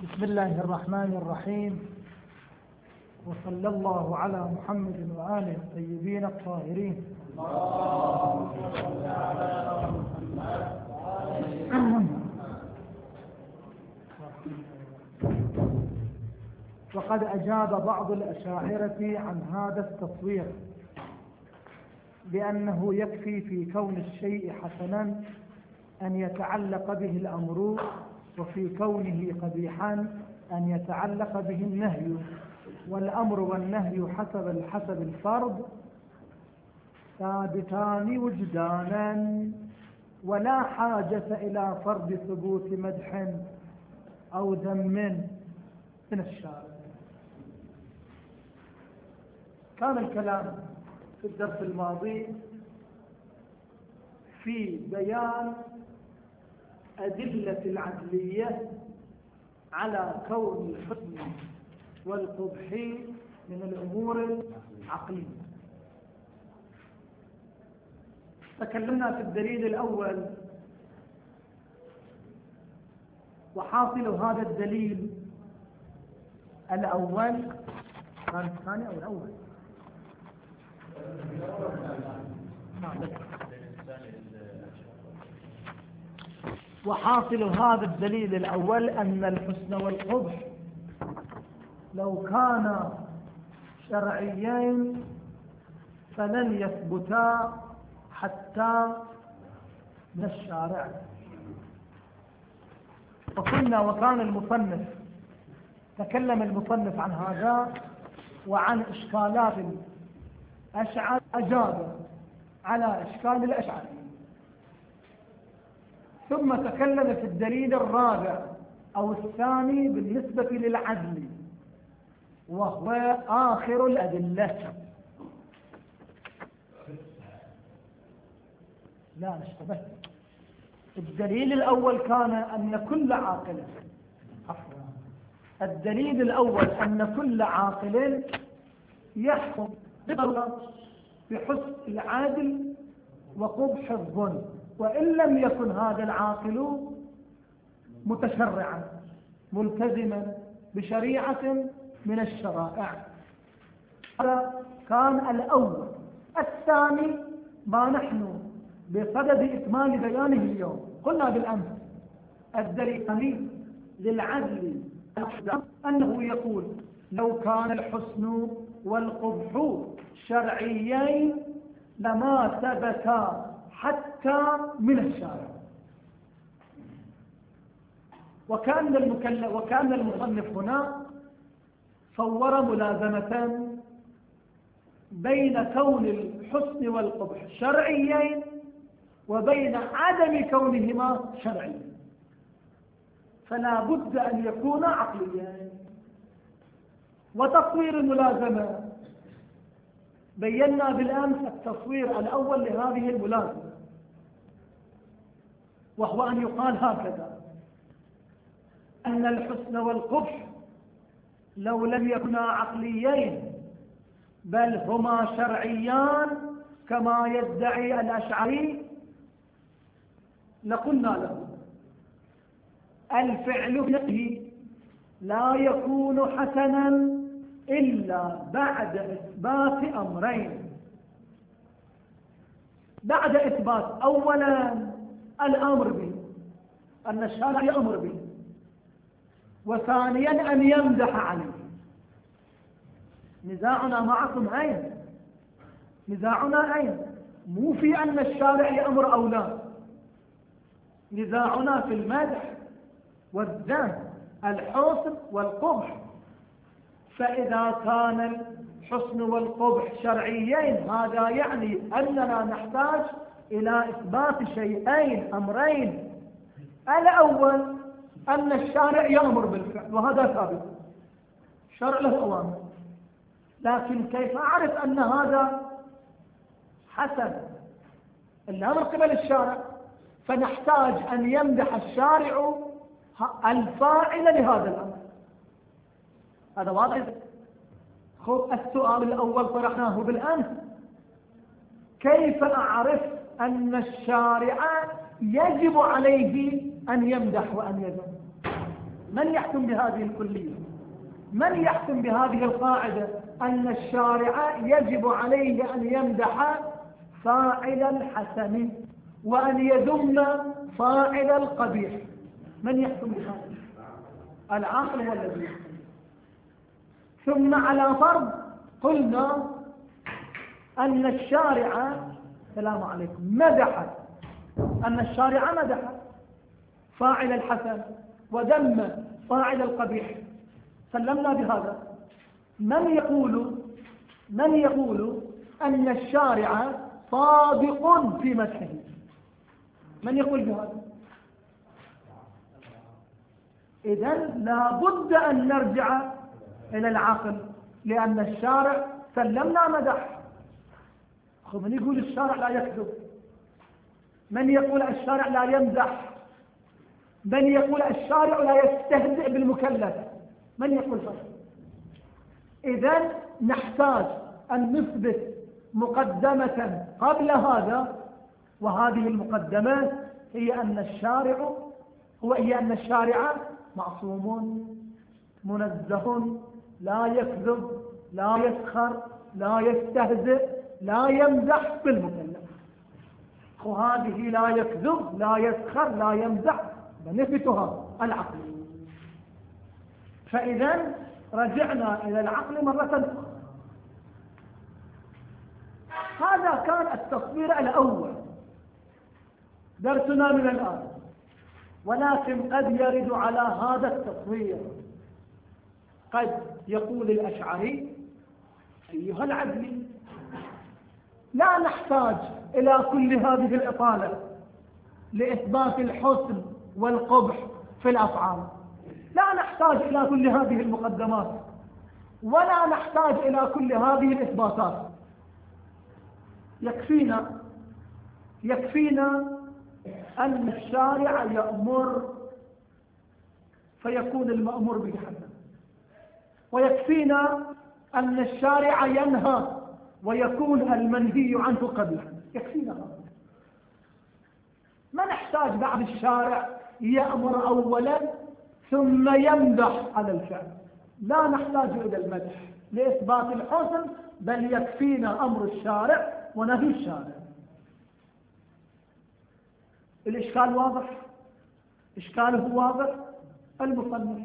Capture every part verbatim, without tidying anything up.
بسم الله الرحمن الرحيم، وصلى الله على محمد وآله الطيبين الطاهرين. وقد أجاب بعض الأشاعرة عن هذا التصوير بأنه يكفي في كون الشيء حسنا أن يتعلق به الأمر، وفي كونه قبيحا أن يتعلق به النهي، والأمر والنهي حسب الحسب الفرض ثابتان وجدانا، ولا حاجة إلى فرض ثبوت مدح أو ذم من الشارع. كان الكلام في الدرس الماضي في بيان أدلة العدلية على كون الحسن والقبح من الأمور العقلية. تكلمنا في الدليل الأول، وحاصل هذا الدليل الأول كان الثاني أو الأول وحاصل هذا الدليل الأول أن الحسن والقبح لو كان شرعيين فلن يثبتا حتى من الشارع. وقلنا وكان المصنف تكلم المصنف عن هذا وعن إشكالات الأشعر، أجاب على إشكال الأشعر، ثم تكلم في الدليل الرابع أو الثاني بالنسبة للعدل، وهو آخر الأدلة. لا نشتبه. الدليل الأول كان أن كل عاقل عفوا الدليل الأول أن كل عاقل يحكم بحسن العادل وقبح الظلم، وإن لم يكن هذا العاقل متشرعا ملتزما بشريعة من الشرائع. هذا كان الأول. الثاني ما نحن بصدد إكمال بيانه اليوم. قلنا بالأمس الدليل للعدل أنه يقول لو كان الحسن والقبح شرعيين لما ثبتا حتى من الشارع. وكان المكلف وكان المصنف هنا صور ملازمة بين كون الحسن والقبح شرعيين وبين عدم كونهما شرعيين، فلا بد أن يكون عقليين. وتصوير الملازمة بينا بالأمس التصوير الأول لهذه الملازمة، وهو أن يقال هكذا: أن الحسن والقبح لو لم يكونا عقليين بل هما شرعيان كما يدعي الأشعري لقلنا له الفعل فيه لا يكون حسنا إلا بعد إثبات أمرين. بعد إثبات أولا الأمر به، أن الشارع يأمر به، وثانيا أن يمدح عليه. نزاعنا معكم أين؟ نزاعنا أين؟ مو في أن الشارع يأمر أو لا، نزاعنا في المدح والذم، الحسن والقبح. فإذا كان الحسن والقبح شرعيين هذا يعني أننا نحتاج إلى إثبات شيئين أمرين. الأول أن الشارع يأمر بالفعل، وهذا ثابت، الشرع له أوامر، لكن كيف أعرف أن هذا حسن؟ الأمر قبل الشارع، فنحتاج أن يمدح الشارع الفاعل لهذا الأمر. هذا واضح. خذ السؤال الأول طرحناه بالأمس: كيف أعرف أن الشارع يجب عليه أن يمدح وأن يذم؟ من يحكم بهذه الكلية؟ من يحكم بهذه القاعدة أن الشارع يجب عليه أن يمدح فاعل الحسن وأن يذم فاعل القبيح؟ من يحكم بهذا؟ العاقل هو الذي يحكم. ثم على فرض قلنا أن الشارع السلام عليكم مدح، أن الشارع مدح فاعل الحسن وذم فاعل القبيح، سلمنا بهذا. من يقول من يقول أن الشارع صادق في مدحه؟ من يقول بهذا؟ إذن لا بد أن نرجع إلى العقل، لأن الشارع سلمنا مدح. من يقول الشارع لا يكذب؟ من يقول الشارع لا يمدح؟ من يقول الشارع لا يستهزئ بالمكلف؟ من يقول هذا؟ إذن نحتاج أن نثبت مقدمة قبل هذا، وهذه المقدمة هي أن الشارع هو هي أن الشارع معصوم منزه، لا يكذب، لا يسخر، لا يستهزئ، لا يمزح بالمكلف. وهذه لا يكذب، لا يسخر، لا يمزح، بنثبتها العقل. فإذا رجعنا إلى العقل مرة أخرى. هذا كان التصوير الأول درسنا من الآن، ولكن قد يرد على هذا التصوير. قد يقول الأشعري أيها العدل، لا نحتاج إلى كل هذه الإطالة لإثبات الحسن والقبح في الأفعال، لا نحتاج إلى كل هذه المقدمات، ولا نحتاج إلى كل هذه الإثباتات. يكفينا يكفينا أن الشارع يأمر فيكون المأمور به حسن، ويكفينا أن الشارع ينهى ويكون المنهي عنه قبيحا. يكفينا هذا، ما نحتاج بعد الشارع يأمر أولا ثم يمدح على الفعل. لا نحتاج إلى المدح لإثبات الحسن، بل يكفينا أمر الشارع ونهي الشارع. الإشكال واضح؟ إشكاله واضح. المصنف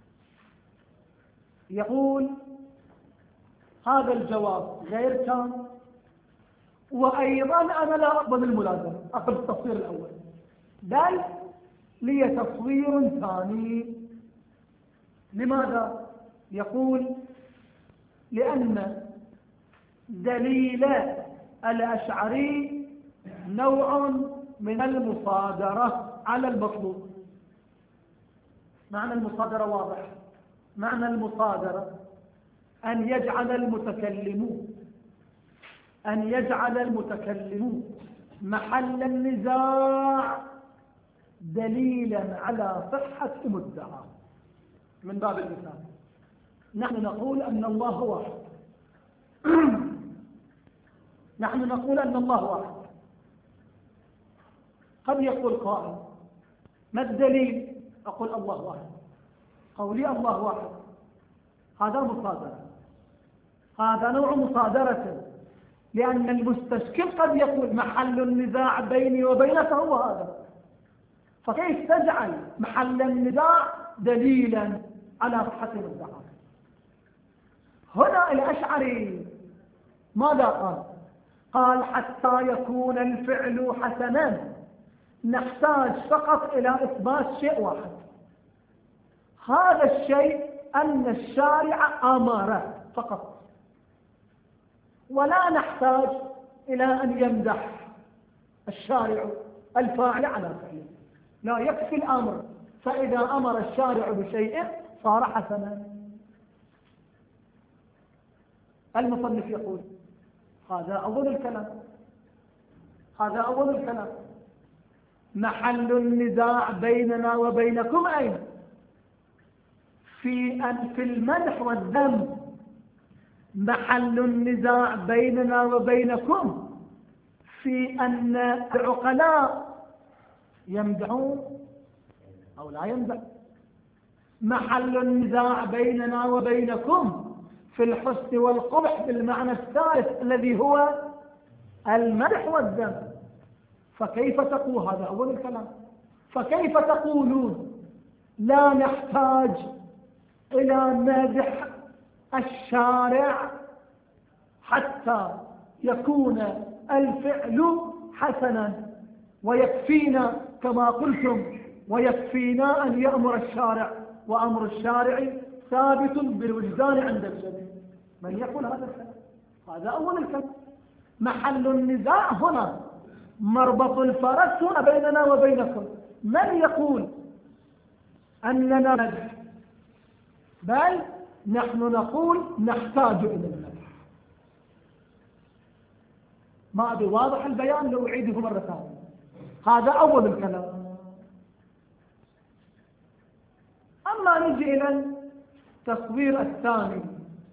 يقول هذا الجواب غير تام، وأيضا أنا لا أقبل الملازمة، أقبل التصوير الأول، بل لي تصوير ثاني. لماذا؟ يقول لأن دليل الأشعري نوع من المصادرة على المطلوب. معنى المصادرة واضح. معنى المصادرة أن يجعل المتكلم أن يجعل المتكلم محل النزاع دليلا على صحة مدعى. من باب المثال نحن نقول أن الله واحد نحن نقول أن الله واحد. قد يقول قائل ما الدليل؟ أقول الله واحد. قولي الله واحد هذا مصادرة، هذا نوع مصادرة، لأن المستشكل قد يقول محل النزاع بيني وبينك هو هذا، فكيف تجعل محل النزاع دليلا على صحة المدعى؟ هنا الأشعري ماذا قال؟ قال حتى يكون الفعل حسنا نحتاج فقط إلى إثبات شيء واحد، هذا الشيء أن الشارع أمر فقط، ولا نحتاج إلى أن يمدح الشارع الفاعل على فعله، لا يكفي الأمر، فإذا أمر الشارع بشيء صار حسنا. المصنف يقول هذا أول الكلام هذا أول الكلام محل النزاع بيننا وبينكم أين؟ في أن في المدح والذم. محل النزاع بيننا وبينكم في أن العقلاء يمدحون أو لا يمدح. محل النزاع بيننا وبينكم في الحسن والقبح بالمعنى الثالث الذي هو المدح والذم. فكيف تقول هذا أول الكلام؟ فكيف تقولون لا نحتاج إلى مدح الشارع حتى يكون الفعل حسنا، ويكفينا كما قلتم ويكفينا أن يأمر الشارع، وأمر الشارع ثابت بالوجدان عند الجميع؟ من يقول هذا الكلام؟ هذا أول الكلام. محل النزاع هنا، مربط الفرس هنا بيننا وبينكم. من يقول أننا ندح؟ بل نحن نقول نحتاج إلى المدح. ما أدري واضح البيان لو أعيده مرة ثانية. هذا أول الكلام. أما نجي إلى التصوير الثاني.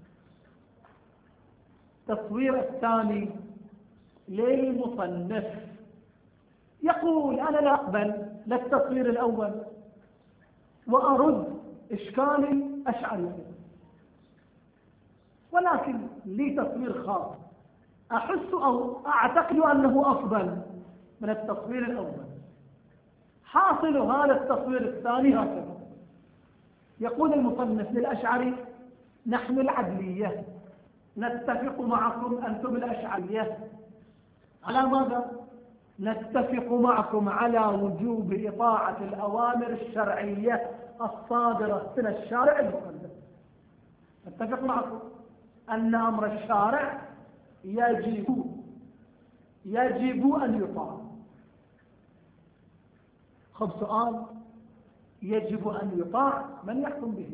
التصوير الثاني للمصنف يقول أنا لا أقبل للتصوير الأول وأرد إشكال الأشعري، ولكن لي تصوير خاص أحس أو أعتقد أنه أفضل من التصوير الأول. حاصل هذا التصوير الثاني هكذا: يقول المصنف للأشعري نحن العدلية نتفق معكم أنتم الأشعرية على ماذا؟ نتفق معكم على وجوب إطاعة الأوامر الشرعية الصادرة من الشارع المقدس. نتفق معكم أن أمر الشارع يجب يجب أن يطاع. خب سؤال: يجب أن يطاع من يحكم به؟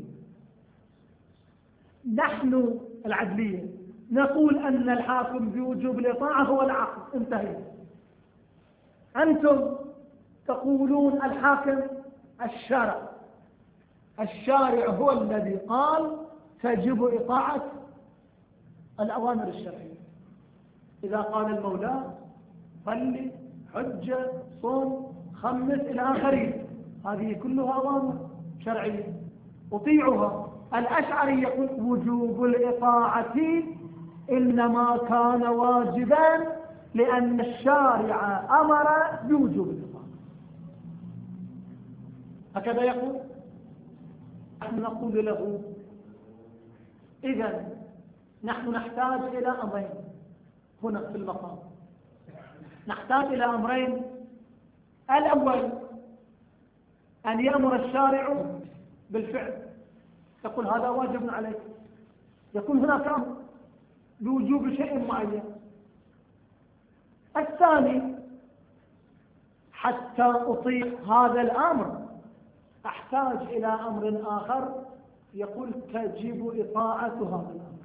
نحن العدلية نقول أن الحاكم بوجوب الإطاعة هو العقل، انتهي. أنتم تقولون الحاكم الشرع، الشارع هو الذي قال تجب إطاعة الأوامر الشرعية. إذا قال المولى صلي، حجة، صوم، خمس إلى آخره، هذه كلها أوامر شرعية أطيعها. الأشعري يقول وجوب الإطاعة إنما كان واجبا لأن الشارع أمر بوجوب الإطاعة. هكذا يقول. نحن نقول له إذن نحن نحتاج إلى أمرين هنا في المقام. نحتاج إلى أمرين: الأول أن يأمر الشارع بالفعل، يقول هذا واجب عليك، يكون هناك أمر بوجوب شيء معين. الثاني: حتى أطيع هذا الأمر أحتاج إلى أمر آخر، يقول تجب إطاعة هذا الأمر.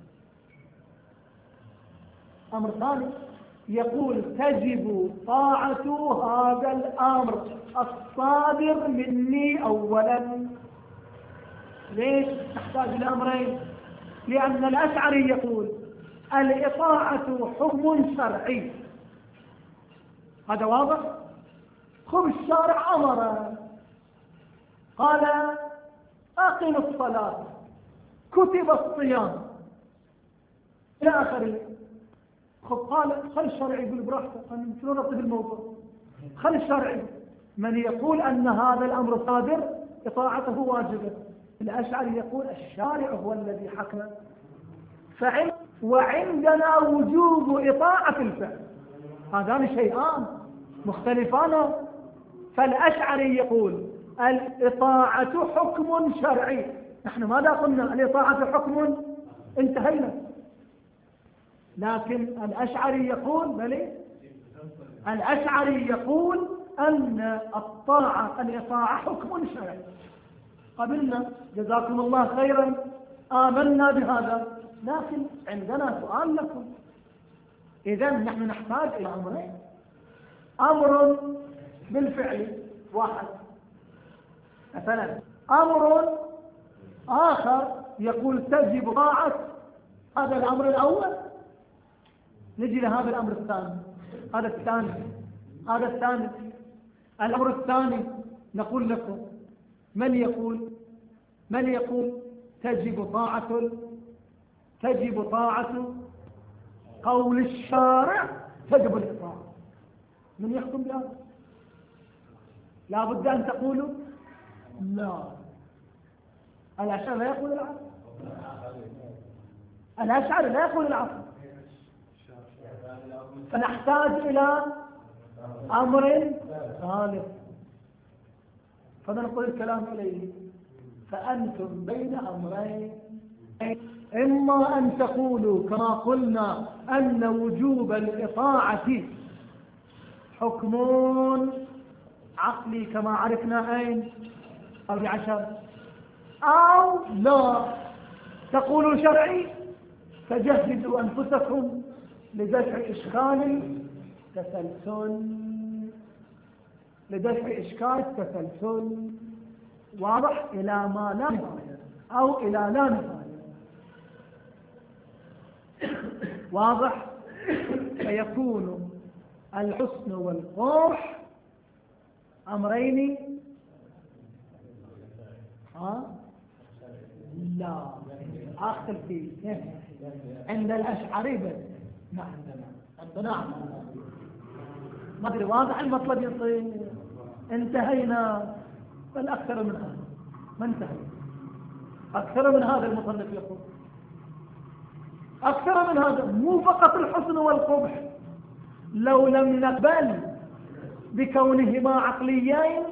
أمر ثاني يقول تجب طاعة هذا الأمر الصادر مني أولا. ليش نحتاج إلى أمرين؟ لأن الأشعري يقول الإطاعة حكم شرعي، هذا واضح. خب الشارع أمر، قال أقم الصلاة، كتب الصيام إلى آخره. خب قال خل الشرعي يقول براحته، شنو نرتب الموضوع؟ خل الشرعي. من يقول أن هذا الأمر صادر إطاعته واجبة؟ الأشعري يقول الشارع هو الذي حكم، فعل وعندنا وجوب إطاعة الفعل، هذان شيئان مختلفان. فالأشعري يقول الإطاعة حكم شرعي، نحن ماذا قلنا؟ الإطاعة حكم، انتهينا. لكن الأشعري يقول بلي الأشعري يقول أن الطاعة الإطاعة حكم شرعي. قبلنا، جزاكم الله خيرا، آمنا بهذا، لكن عندنا سؤال لكم. إذن نحن نحتاج إلى أمرين: أمر بالفعل واحد مثلا، أمر آخر يقول تجب طاعة هذا الأمر الأول. نجي لهذا الأمر الثاني. هذا الثاني هذا الثاني الأمر الثاني نقول لكم: من يقول من يقول تجب طاعة تجب طاعة قول الشارع، تجب الإطاعة؟ من يحكم بهذا؟ لا بد أن تقولوا لا. الأشعري لا يقول العصر، الأشعري لا يقول العصر، فنحتاج إلى أمر ثالث، فننقل الكلام إليه. فأنتم بين أمرين، إما أن تقولوا كما قلنا أن وجوب الإطاعة حكم عقلي كما عرفنا أين أو عشر، أو لا تقولوا شرعي، فجهزوا أنفسكم لدفع إشكال التسلسل، لدفع إشكال التسلسل، واضح، إلى ما لا نهاية أو إلى لا نهاية، واضح. فيكون الحسن والقبح أمرين ها لا آخر فيه عند الأشعري بس. نعم نعم ما أدري واضح المطلب يصير. انتهينا، بل أكثر من هذا ما انتهي، أكثر من هذا المصنف يقول، أكثر من هذا. مو فقط الحسن والقبح، لو لم نقبل بكونهما عقليين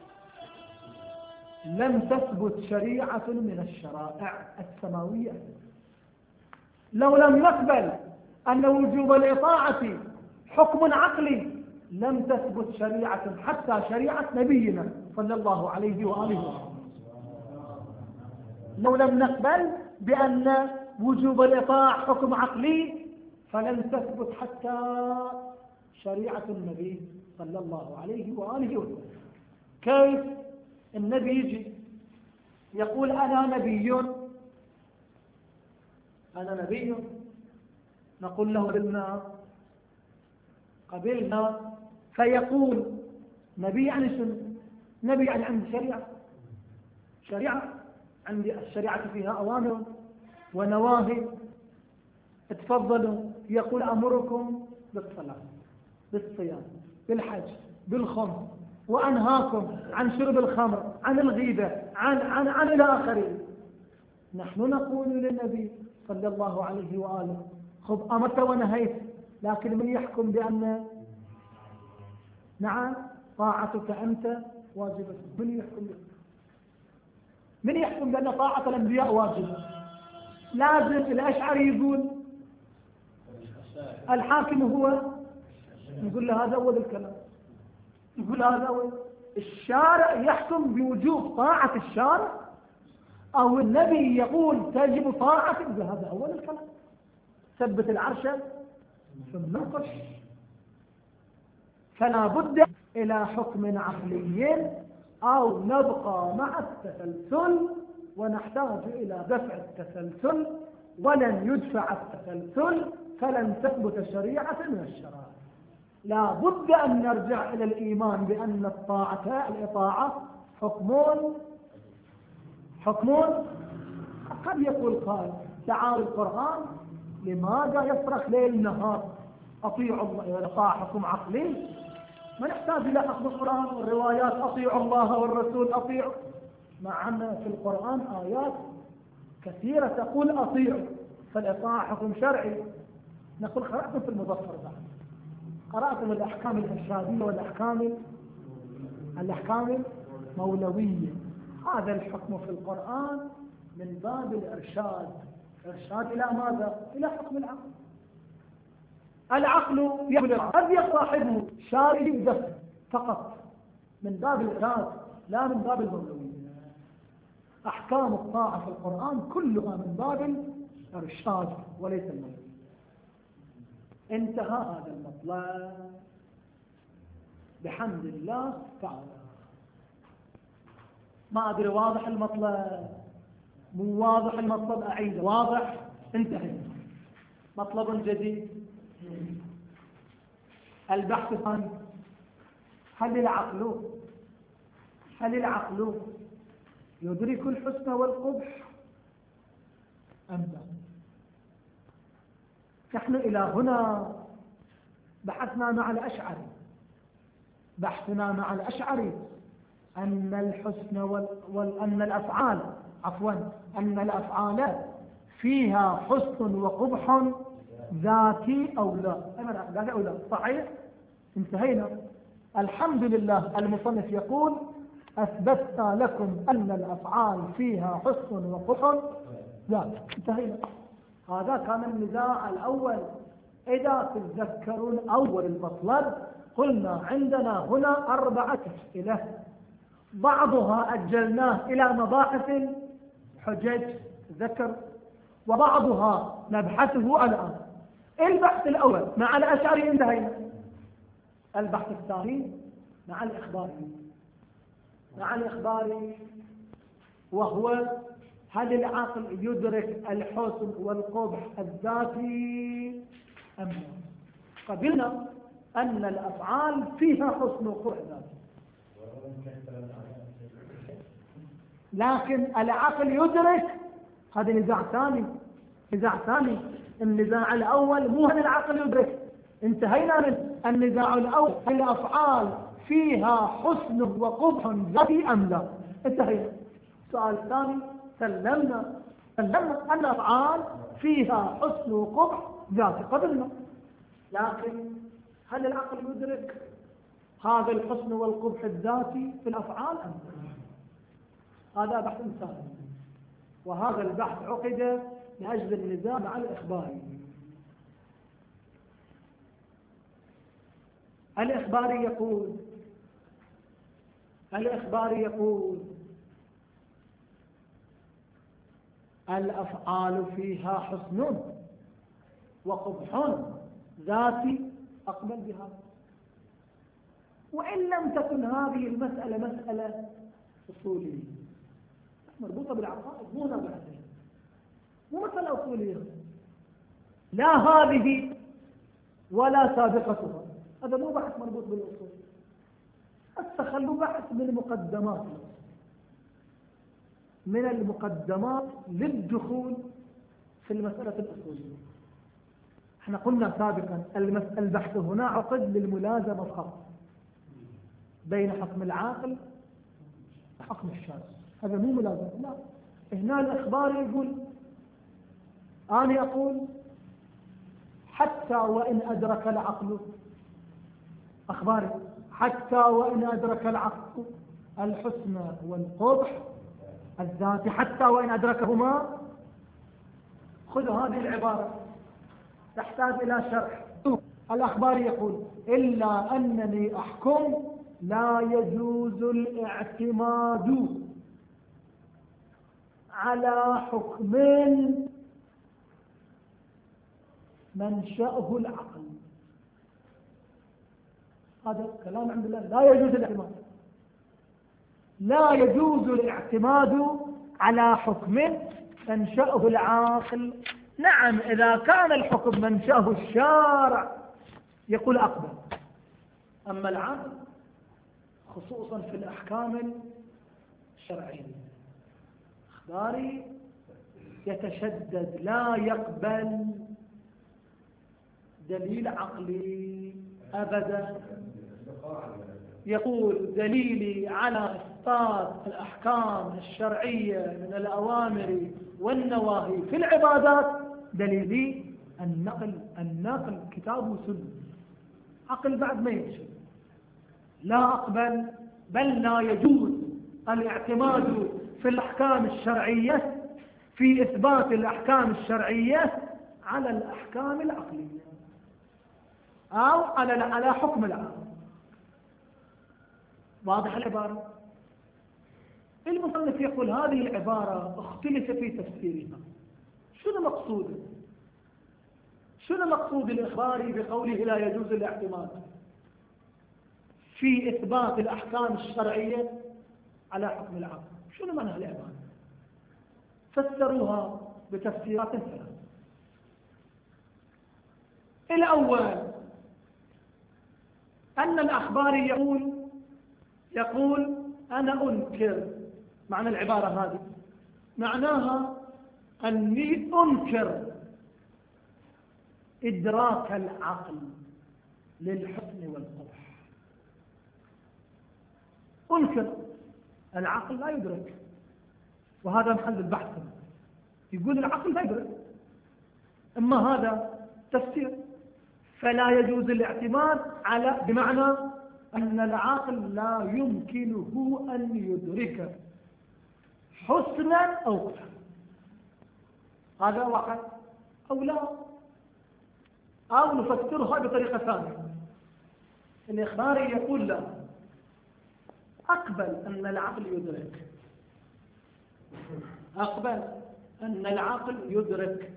لم تثبت شريعة من الشرائع السماوية. لو لم نقبل أن وجوب الإطاعة حكم عقلي لم تثبت شريعة، حتى شريعة نبينا صلى الله عليه وآله وسلم. لو لم نقبل بأن وجوب الإطاعة حكم عقلي فلن تثبت حتى شريعة النبي صلى الله عليه وآله وسلم. كيف؟ النبي يجي يقول أنا نبي، أنا نبي، نقول له قبلنا قبلنا فيقول نبي يعني شنو؟ نبي يعني عندي شريعة، شريعة عندي، الشريعة فيها أوامر ونواهي. تفضلوا، يقول أمركم بالصلاة، بالصيام، بالحج، بالخمس، وأنهاكم عن شرب الخمر، عن الغيبة، عن عن عن إلى آخره. نحن نقول للنبي صلى الله عليه وآله خذ أمرت ونهيت، لكن من يحكم بأن نعم طاعتك أنت واجبة؟ من يحكم بأن من يحكم بأن طاعة الأنبياء واجبة؟ لازم الأشعري يقول الحاكم هو، نقول له هذا أول الكلام، نقول هذا أول. الشارع يحكم بوجوب طاعة الشارع، أو النبي يقول تجب طاعة، نقول هذا أول الكلام. ثبت العرش ثم نقش. فلا بد إلى حكم عقلي، أو نبقى مع التسلسل ونحتاج إلى دفع التسلسل، ولن يدفع التسلسل فلن تثبت شريعة من الشرائع. لا بد أن نرجع إلى الإيمان بأن الطاعة الإطاعة حكمون حكمون قد يقول قال تعالى القرآن لماذا يصرخ ليل نهار أطيعوا الله؟ إذا طاعة حكم عقلي ما نحتاج إلى أخذ القرآن والروايات أطيعوا الله والرسول أطيعوا، مع أن في القرآن آيات كثيرة تقول أطيعوا، فالإطاعة حكم شرعي. نقول قرأتم في المظفر بعد، قرأتم الأحكام الإرشادية والأحكام الأحكام المولوية. هذا الحكم في القرآن من باب الإرشاد، إرشاد إلى ماذا؟ إلى حكم العقل. العقل يقول قد يصاحبه شارع دفع فقط من باب الإرشاد لا من باب المولوية. أحكام الطاعة في القرآن كلها من باب الإرشاد وليس المولوية. انتهى هذا المطلب بحمد الله تعالى. ما أدري واضح المطلب؟ مو واضح المطلب؟ أعيد. واضح؟ انتهى. مطلب جديد، البحث عن هل العقل هل العقل يدرك الحسن والقبح أم لا؟ نحن إلى هنا بحثنا مع الأشعري بحثنا مع الأشعري أن الحسن وال... وأن الأفعال عفوا أن الأفعال فيها حسن وقبح ذاتي أو لا. ذاتي أو لا، صحيح؟ انتهينا. الحمد لله المصنف يقول أثبتنا لكم أن الأفعال فيها حسن وقبح ذاتي. انتهينا. هذا كان النزاع الأول. إذا تتذكرون أول المطلب قلنا عندنا هنا أربعة أسئلة، بعضها أجلناه إلى مباحث الحجج تذكر، وبعضها نبحثه الآن. البحث الأول مع الأشعري انتهينا. البحث الثاني مع الإخباري مع الإخباري وهو هل العقل يدرك الحسن والقبح الذاتي أم لا؟ قبلنا أن الأفعال فيها حسن وقبح ذاتي، لكن العقل يدرك، هذا نزاع ثاني نزاع ثاني النزاع الأول مو هل العقل يدرك، انتهينا من النزاع الأول الأفعال فيها حسن وقبح ذاتي أم لا، انتهينا. السؤال الثاني سلمنا سلمنا أن الأفعال فيها حسن وقبح ذاتي قبلنا، لكن هل العقل يدرك هذا الحسن والقبح الذاتي في الأفعال أم لا؟ هذا بحث ثاني، وهذا البحث عقد لأجل النزاع مع الإخباري. الإخباري يقول الإخباري يقول الأفعال فيها حسن وقبح ذاتي، أقبل بها. وإن لم تكن هذه المسألة مسألة أصولية مربوطة بالعقائد، مو نبعثين، مو مسألة أصولية، لا هذه ولا سابقتها، هذا مو بحث مربوط بالأصول. استخلوا بحث من المقدمات من المقدمات للدخول في المسألة الأصولية. احنا قلنا سابقا البحث هنا عقد للملازمة فقط بين حكم العاقل وحكم الشارع، هذا مو ملازمة. لا، هنا الإخبار يقول أنا أقول حتى وإن أدرك العقل، أخباري حتى وإن أدرك العقل الحسن والقبح الذاتي، حتى وإن أدركهما. خذوا هذه العبارة تحتاج إلى شرح. الأخبار يقول إلا أنني أحكم لا يجوز الاعتماد على حكم منشأه العقل. هذا كلام عند الله، لا يجوز الاعتماد لا يجوز الاعتماد على حكم منشأه العاقل. نعم، إذا كان الحكم منشأه الشارع يقول أقبل، أما العقل خصوصا في الأحكام الشرعية إخباري يتشدد، لا يقبل دليل عقلي أبدا. يقول دليلي على إسقاط الأحكام الشرعية من الأوامر والنواهي في العبادات دليلي النقل النقل كتاب وسنة، عقل بعد ما يمشي. لا أقبل، بل لا يجوز الاعتماد في الأحكام الشرعية في إثبات الأحكام الشرعية على الأحكام العقلية أو على على حكم العقل. واضح العبارة؟ المصنف يقول هذه العبارة اختلف في تفسيرها. شنو مقصوده؟ شنو مقصود الإخباري بقوله لا يجوز الاعتماد في إثبات الأحكام الشرعية على حكم العقل؟ شنو معنى العبارة؟ فسروها بتفسيرات ثلاث. الأول أن الأخباري يقول يقول أنا أنكر معنى العبارة هذه؟ معناها أني أنكر إدراك العقل للحسن والقبح. أنكر العقل لا يدرك، وهذا محل البحث. يقول العقل لا يدرك، أما هذا تفسير. فلا يجوز الاعتماد على، بمعنى أن العقل لا يمكنه أن يدرك حسنا أو قبحا. هذا واحد أو لا، أو نفسرها بطريقة ثانية. الإخباري يقول لا، أقبل أن العقل يدرك، أقبل أن العقل يدرك،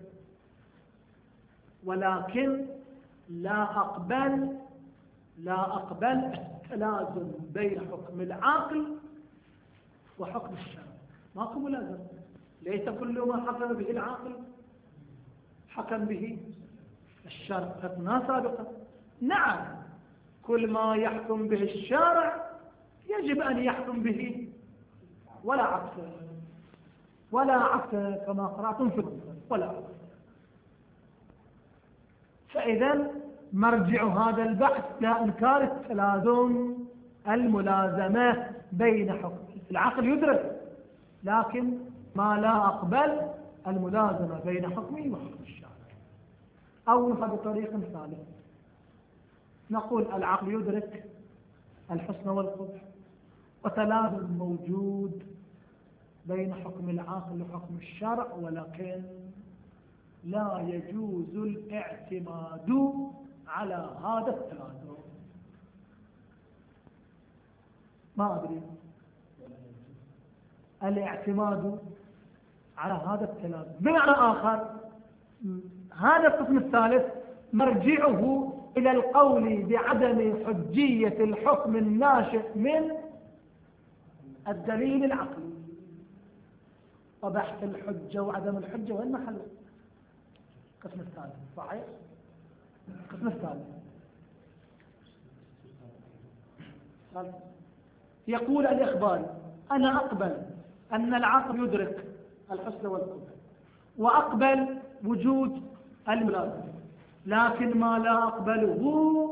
ولكن لا أقبل لا أقبل التلازم بين حكم العقل وحكم الشرع. ماكو ملازم. ليس كل ما حكم به العقل حكم به الشرع. قلنا سابقا نعم، كل ما يحكم به الشارع يجب أن يحكم به، ولا عكس ولا عكس كما قرأتم في الكتاب، ولا عكس. فإذا مرجع هذا البحث لإنكار التلازم، الملازمة بين حكم العقل يدرك، لكن ما لا أقبل الملازمة بين حكمه وحكم الشارع. أو بطريق ثالث نقول العقل يدرك الحسن والقبح، وتلازم موجود بين حكم العقل وحكم الشرع، ولكن لا يجوز الاعتماد على هذا التلازم. ما أدري، الاعتماد على هذا التلازم بمعنى آخر. هذا القسم الثالث مرجعه إلى القول بعدم حجية الحكم الناشئ من الدليل العقلي. وبحث الحجة وعدم الحجة وين محله؟ القسم الثالث. صحيح؟ القسم الثالث يقول الإخباري أنا أقبل أن العقل يدرك الحسن والقبح، وأقبل وجود الملازمة، لكن ما لا أقبله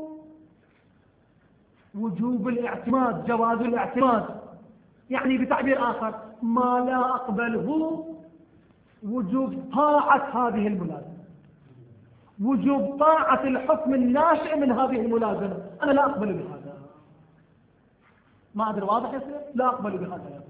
وجوب الاعتماد، جواز الاعتماد. يعني بتعبير آخر، ما لا أقبله وجوب طاعة هذه الملازمة، وجوب طاعة الحكم الناشئ من هذه الملازمة. أنا لا أقبل بهذا. ما أدري واضح يصير؟ لا أقبل بهذا.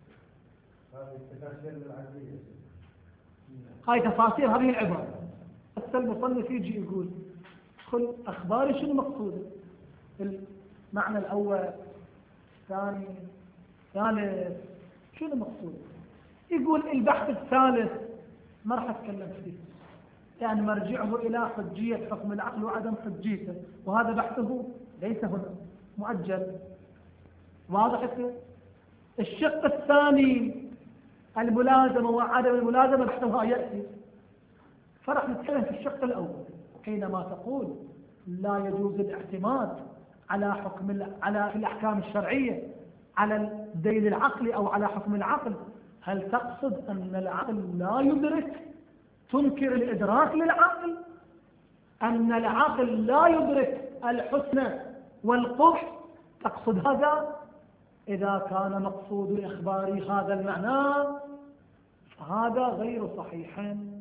هاي تفاسير هذه العبارة. حتى المصنف يجي يقول كل أخباري شنو مقصوده؟ المعنى الأول، الثاني، الثالث، شنو مقصوده؟ يقول البحث الثالث ما راح أتكلم فيه، يعني مرجعه إلى حجية حكم العقل وعدم حجيته، وهذا بحثه ليس هنا، مؤجل. واضح يصير؟ الشق الثاني الملازمة وعدم الملازمة بحثها يأتي، فرح نتكلم في الشق الأول. حينما تقول لا يجوز الاعتماد على حكم على الأحكام الشرعية على الدليل العقلي أو على حكم العقل، هل تقصد أن العقل لا يدرك؟ تنكر الإدراك للعقل؟ أن العقل لا يدرك الحسن والقبح؟ تقصد هذا؟ إذا كان مقصود الإخباري هذا المعنى فهذا غير صحيح،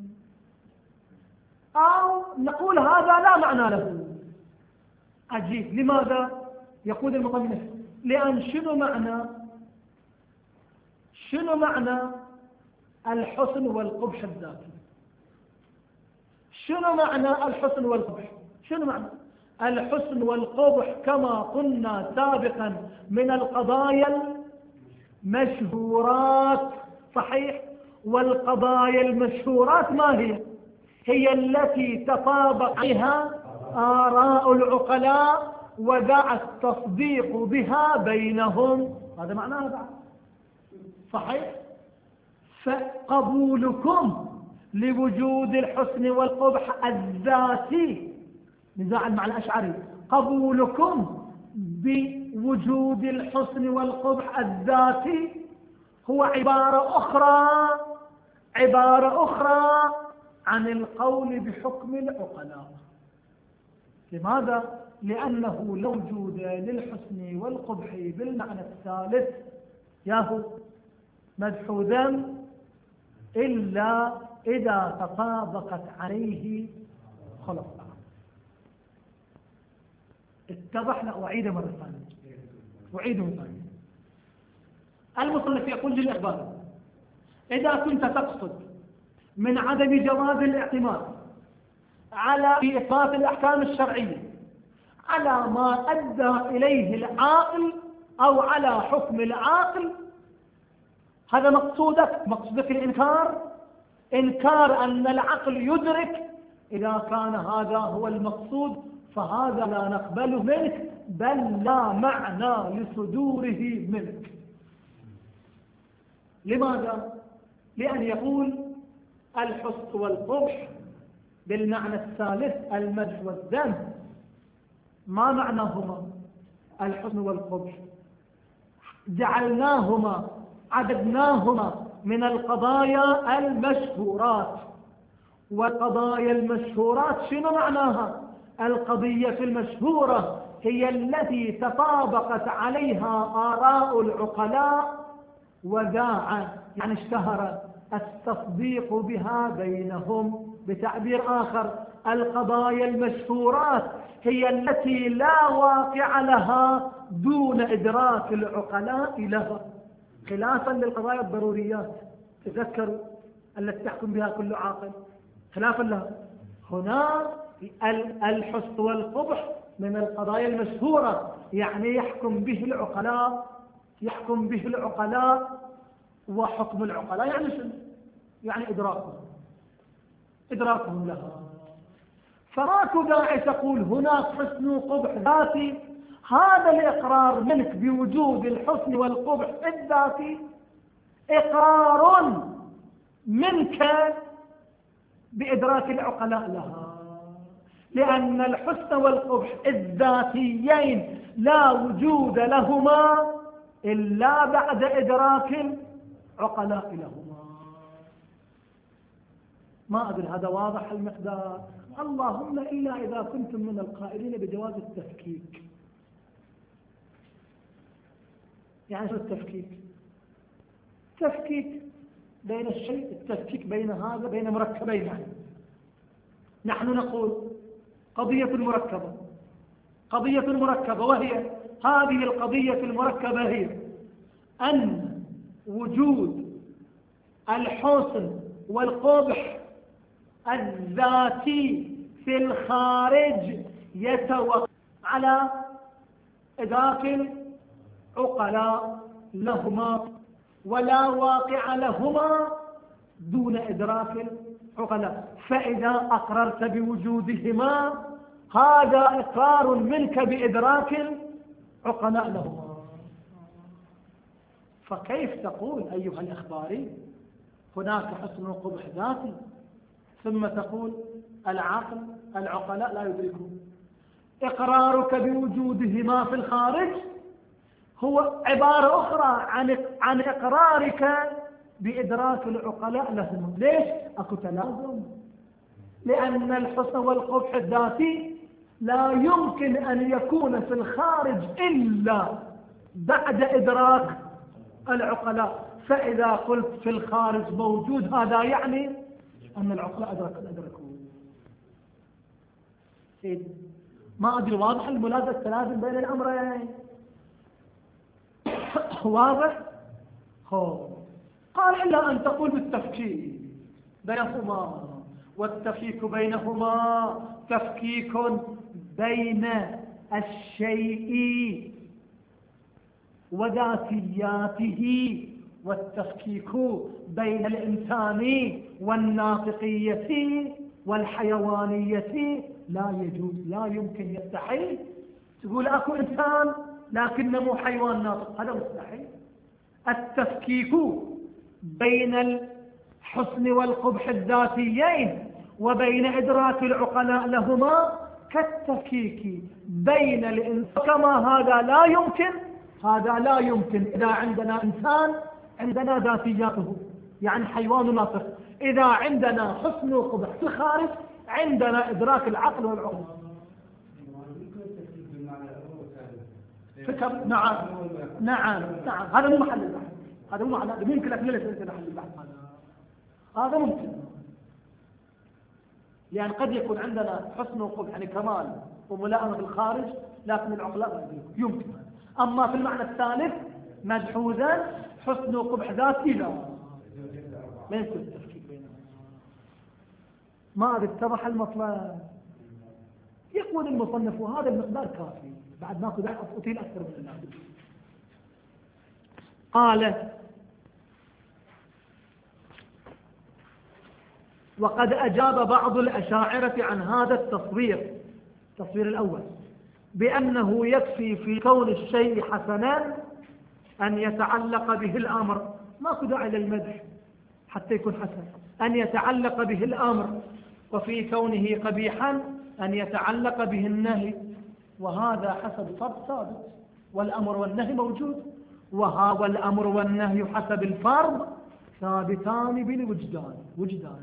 أو نقول هذا لا معنى له. عجيب. لماذا؟ يقول المصنف لأن شنو معنى شنو معنى الحسن والقبح الذاتي؟ شنو معنى الحسن والقبح؟ شنو معنى الحسن والقبح؟ كما قلنا سابقا من القضايا المشهورات. صحيح؟ والقضايا المشهورات ما هي؟ هي التي تطابق عليها آراء العقلاء ودعا التصديق بها بينهم. هذا معناه بعد. صحيح؟ فقبولكم لوجود الحسن والقبح الذاتي، نزاعا مع الأشعري، قبولكم بوجود الحسن والقبح الذاتي هو عبارة أخرى عبارة أخرى عن القول بحكم العقلاء. لماذا؟ لأنه لا وجود للحسن والقبح بالمعنى الثالث ياهو مدح ذم إلا إذا تطابقت عليه خلق. اتضح؟ لا أعيد مرة ثانية أعيده ثانية. المصنف يقول للإخبار: إذا كنت تقصد من عدم جواز الاعتماد على في إثبات الأحكام الشرعية على ما أدى إليه العاقل أو على حكم العاقل، هذا مقصودك، مقصودك الإنكار، إنكار أن العقل يدرك. إذا كان هذا هو المقصود فهذا لا نقبله منك، بل لا معنى لصدوره منك. لماذا؟ لأن يقول الحسن والقبح بالمعنى الثالث المدح والذم. ما معناهما الحسن والقبح؟ جعلناهما عددناهما من القضايا المشهورات. والقضايا المشهورات شنو معناها؟ القضية المشهورة هي التي تطابقت عليها آراء العقلاء وذاع يعني اشتهر التصديق بها بينهم. بتعبير آخر، القضايا المشهورات هي التي لا واقع لها دون إدراك العقلاء لها، خلافا للقضايا الضروريات. تذكروا التي تحكم بها كل عاقل، خلافا لها. هنا الحسن والقبح من القضايا المشهورة، يعني يحكم به العقلاء، يحكم به العقلاء. وحكم العقلاء يعني شنو؟ يعني إدراكهم إدراكهم لها. فماكو داعي تقول هناك حسن وقبح ذاتي. هذا الإقرار منك بوجود الحسن والقبح الذاتي إقرار منك بإدراك العقلاء لها، لأن الحسن والقبح الذاتيين لا وجود لهما إلا بعد إدراك العقلاء لهما. ما أدري هذا واضح المقدار؟ اللهم إلا إذا كنتم من القائلين بجواز التفكيك. يعني شو التفكيك؟ تفكيك بين الشيء، التفكيك بين هذا بين مركبين. يعني نحن نقول قضية مركبة قضية مركبة وهي هذه القضية المركبة هي أن وجود الحسن والقبح الذاتي في الخارج يتوقف على إدراك العقلاء لهما، ولا واقع لهما دون إدراك العقلاء. فإذا أقررت بوجودهما هذا إقرار منك بإدراك العقلاء لهما. فكيف تقول أيها الإخباري هناك حسن وقبح ذاتي ثم تقول العقل العقلاء لا يدركون؟ إقرارك بوجودهما في الخارج هو عبارة أخرى عن عن إقرارك بإدراك العقلاء لهم. ليش؟ أكو تلازم، لأن الحسن والقبح الذاتي لا يمكن أن يكون في الخارج إلا بعد إدراك العقلاء. فإذا قلت في الخارج موجود هذا يعني أن العقلاء أدرك أدركوا. ما أدري واضح الملازمة التلازم بين الأمرين؟ واضح؟ هو قال إلا أن تقول بالتفكيك بينهما، والتفكيك بينهما تفكيك بين الشيء وذاتياته، والتفكيك بين الإنسان والناطقية والحيوانية لا يجوز، لا يمكن، يستحيل. تقول أكو إنسان لكنه مو حيوان ناطق، هذا مستحيل. التفكيك بين الحسن والقبح الذاتيين وبين إدراك العقلاء لهما كالتفكيك بين الإنسان، كما هذا لا يمكن، هذا لا يمكن إذا عندنا إنسان عندنا ذاتياته، يعني حيوان ناطق. إذا عندنا حسن وقبح في الخارج، عندنا إدراك العقل والعقل. فكر. نعم نعم نعم هذا مو محل البحث، هذا مو محل، ممكن أكمل لك محل البحث هذا ممكن، لأن قد يكون عندنا حسن وقبح يعني كمال وملائمة في الخارج، لكن العقل لا يمكن. أما في المعنى الثالث مجحوزا حسن وقبح ذاتي لا، ما يمكن التفكيك بينهم. ما أدري اتضح المطلب. يقول المصنف وهذا المقدار كافي، بعد ما كنت أطيل أكثر من ذلك. قال: وقد أجاب بعض الأشاعرة عن هذا التصوير، التصوير الأول، بأنه يكفي في كون الشيء حسنا أن يتعلق به الأمر، ما داعي للمدح حتى يكون حسن، أن يتعلق به الأمر، وفي كونه قبيحا أن يتعلق به النهي، وهذا حسب الفرد ثابت، والأمر والنهي موجود، وهذا الأمر والنهي حسب الفرد ثابتان بالوجدان، وجدان.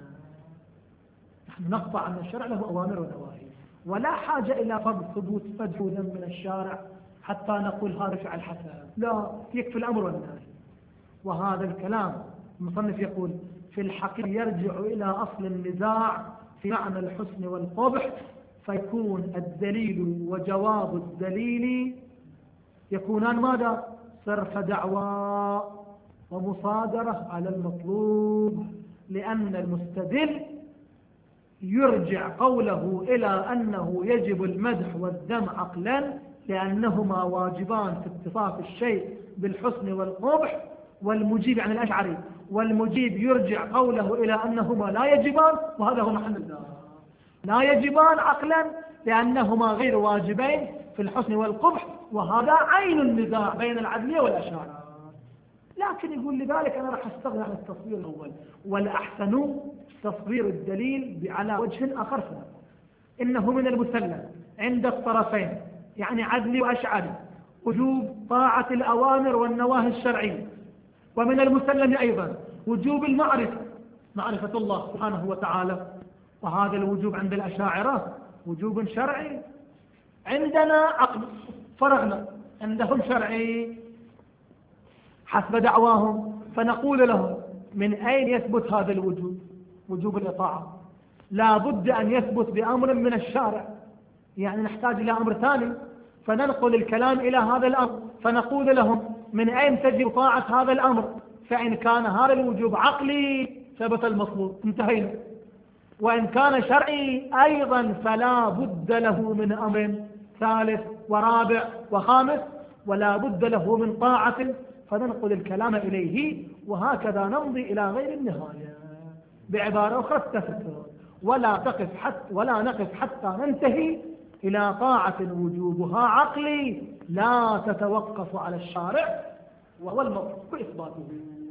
نحن نقطع أن الشرع له أوامر ونواهي، ولا حاجة إلى فرض ثبوت مدح وذم من الشارع حتى نقول هذا فعل حسن، لا، يكفي الأمر والنهي. وهذا الكلام المصنف يقول في الحقيقة يرجع إلى أصل النزاع في معنى الحسن والقبح، فيكون الدليل وجواب الدليل يكونان ماذا؟ صرف دعوى ومصادرة على المطلوب، لأن المستدل يرجع قوله إلى أنه يجب المدح والذم عقلا، لأنهما واجبان في اتصاف الشيء بالحسن والقبح، والمجيب عن الأشعري، والمجيب يرجع قوله إلى أنهما لا يجبان، وهذا هو محل النزاع. لا يجبان عقلا لأنهما غير واجبين في الحسن والقبح، وهذا عين النزاع بين العدلية والأشاعرة. لكن يقول لذلك أنا راح أستغنى عن التصوير الأول، والأحسن تصوير الدليل على وجه آخر فيه. إنه من المسلم عند الطرفين، يعني عدلي وأشعري، وجوب طاعة الأوامر والنواهي الشرعية، ومن المسلم أيضا وجوب المعرفة، معرفة الله سبحانه وتعالى، وهذا الوجوب عند الأشاعرة وجوب شرعي، عندنا عقل فرغنا، عندهم شرعي حسب دعواهم، فنقول لهم من أين يثبت هذا الوجوب؟ وجوب الإطاعة لا بد أن يثبت بأمر من الشارع، يعني نحتاج إلى أمر ثاني، فننقل الكلام إلى هذا الأمر، فنقول لهم من أين تجب طاعة هذا الأمر؟ فإن كان هذا الوجوب عقلي ثبت المطلوب، انتهينا. وإن كان شرعي أيضا فلا بد له من أمر ثالث ورابع وخامس، ولا بد له من طاعة، فننقل الكلام إليه، وهكذا نمضي إلى غير النهاية. بعبارة أخرى التفكر، ولا تقف حتى ولا نقف حتى ننتهي إلى طاعة وجوبها عقلي لا تتوقف على الشارع، وهو المطلوب إثباته،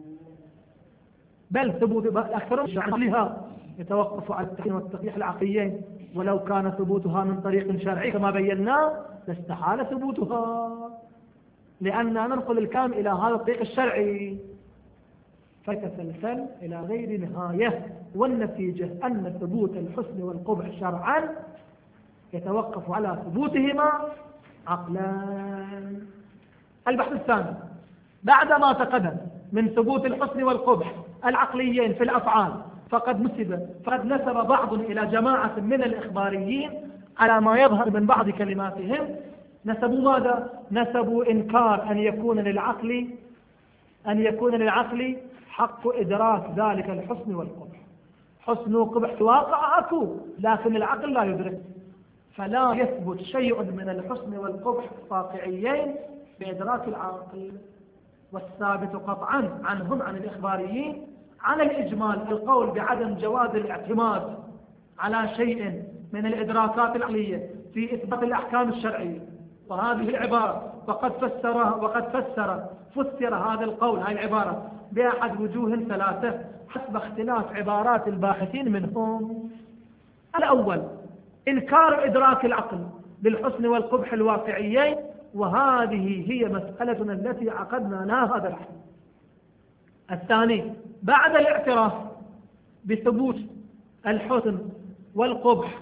بل ثبوت أكثر عقلها يتوقف على التحسين والتصحيح العقليين، ولو كان ثبوتها من طريق شرعي كما بينا لاستحال ثبوتها، لأننا ننقل الكلام إلى هذا الطريق الشرعي، فتسلسل إلى غير نهاية. والنتيجة أن ثبوت الحسن والقبح شرعا يتوقف على ثبوتهما عقلان. البحث الثاني بعدما تقدم من ثبوت الحسن والقبح العقليين في الأفعال، فقد نسب فقد نسب بعض إلى جماعة من الإخباريين على ما يظهر من بعض كلماتهم، نسبوا ماذا؟ نسبوا إنكار أن يكون للعقل أن يكون للعقل حق إدراك ذلك الحسن والقبح. حسن وقبح في واقع أكو، لكن العقل لا يدرك، فلا يثبت شيء من الحسن والقبح الواقعيين بإدراك العقل. والثابت قطعا عنهم عن الإخباريين على الإجمال القول بعدم جواز الاعتماد على شيء من الإدراكات العقلية في إثبات الأحكام الشرعية. وهذه العبارة وقد فسرها وقد فسر فسر هذا القول، هذه العبارة بأحد وجوه ثلاثة حسب اختلاف عبارات الباحثين منهم. الأول إنكار إدراك العقل للحسن والقبح الواقعيين، وهذه هي مسألتنا التي عقدنا لها هذا الحديث. الثاني بعد الاعتراف بثبوت الحسن والقبح،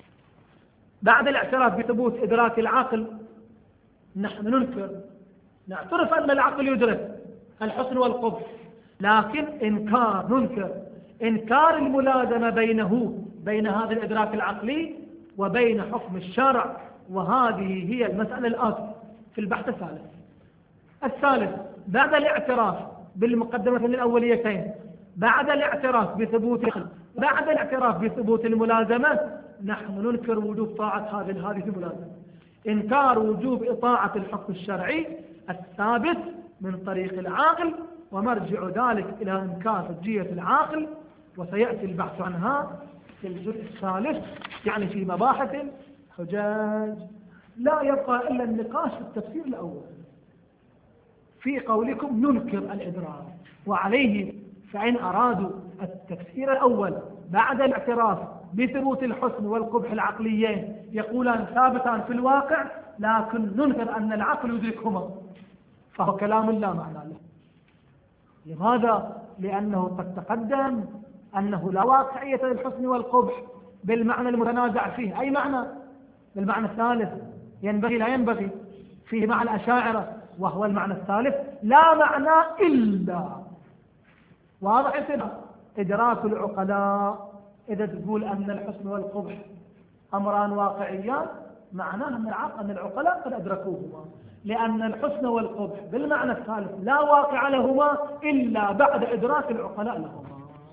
بعد الاعتراف بثبوت إدراك العقل، نحن ننكر، نعترف أن العقل يدرك الحسن والقبح، لكن إنكار، ننكر إنكار الملازمة بينه بين هذا الإدراك العقلي وبين حكم الشرع، وهذه هي المسألة الآتية في البحث الثالث. الثالث بعد الاعتراف بالمقدمتين الأوليتين، بعد الاعتراف بثبوت بعد الاعتراف بثبوت الملازمة، نحن ننكر وجوب طاعة هذه هذه الملازمة، إنكار وجوب إطاعة الحكم الشرعي الثابت من طريق العاقل، ومرجع ذلك إلى إنكار حجية العاقل، وسيأتي البحث عنها في الجزء الثالث، يعني في مباحث الحجاج. لا يبقى إلا النقاش في التفسير الأول في قولكم ننكر الإدراك، وعليه فإن أرادوا التفسير الأول بعد الاعتراف بثبوت الحسن والقبح العقليين يقولان ثابتان في الواقع، لكن ننكر أن العقل يدركهما، فهو كلام لا معنى له. لماذا؟ لأنه قد تقدم أنه لا واقعية للحسن والقبح بالمعنى المتنازع فيه. أي معنى؟ بالمعنى الثالث ينبغي لا ينبغي فيه مع الأشاعرة، وهو المعنى الثالث لا معنى إلا. واضح يصير إدراك العقلاء إذا تقول أن الحسن والقبح أمران واقعيان، معناه أن العقل أن العقلاء قد أدركوهما، لأن الحسن والقبح بالمعنى الثالث لا واقع لهما إلا بعد إدراك العقلاء لهما،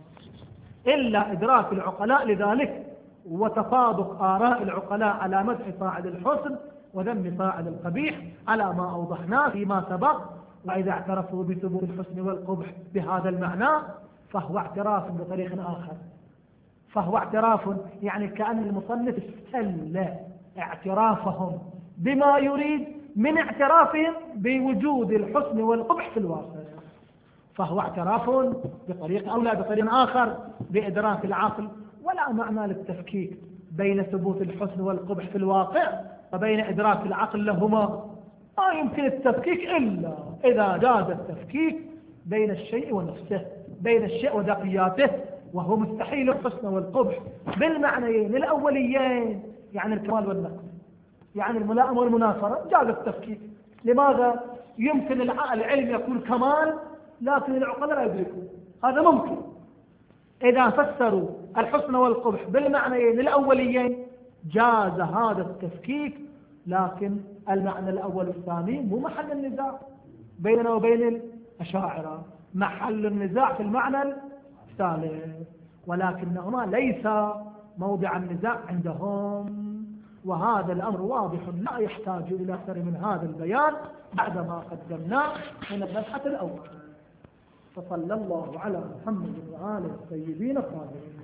إلا إدراك العقلاء لذلك، وتطابق آراء العقلاء على مدح فاعل الحسن وذم فاعل القبيح على ما أوضحناه فيما سبق. وإذا اعترفوا بثبوت الحسن والقبح بهذا المعنى فهو اعتراف بطريق آخر، فهو اعتراف يعني كأن المصنف استل اعترافهم بما يريد من اعترافهم بوجود الحسن والقبح في الواقع، فهو اعتراف بطريق أو لا بطريق آخر بإدراك العقل. ولا معنى للتفكيك بين ثبوت الحسن والقبح في الواقع وبين إدراك العقل لهما. ما يمكن التفكيك إلا إذا جاز التفكيك بين الشيء ونفسه، بين الشيء وذاتياته، وهو مستحيل الحسن والقبح بالمعنيين الأوليين، يعني الكمال والنقص، يعني الملائمة والمنافرة، جاز التفكيك. لماذا؟ يمكن العلم يكون كمال لكن العقلاء لا يدركون، هذا ممكن. إذا فسروا الحسن والقبح بالمعنيين الأوليين جاز هذا التفكيك، لكن المعنى الأول والثاني مو محل النزاع بيننا وبين الأشاعرة، محل النزاع في المعنى الثالث، ولكنهما ليس موضع النزاع عندهم. وهذا الأمر واضح لا يحتاج إلى أكثر من هذا البيان بعدما قدمناه من المبحث الأول. فصلى الله على محمد وآله الطيبين الطاهرين.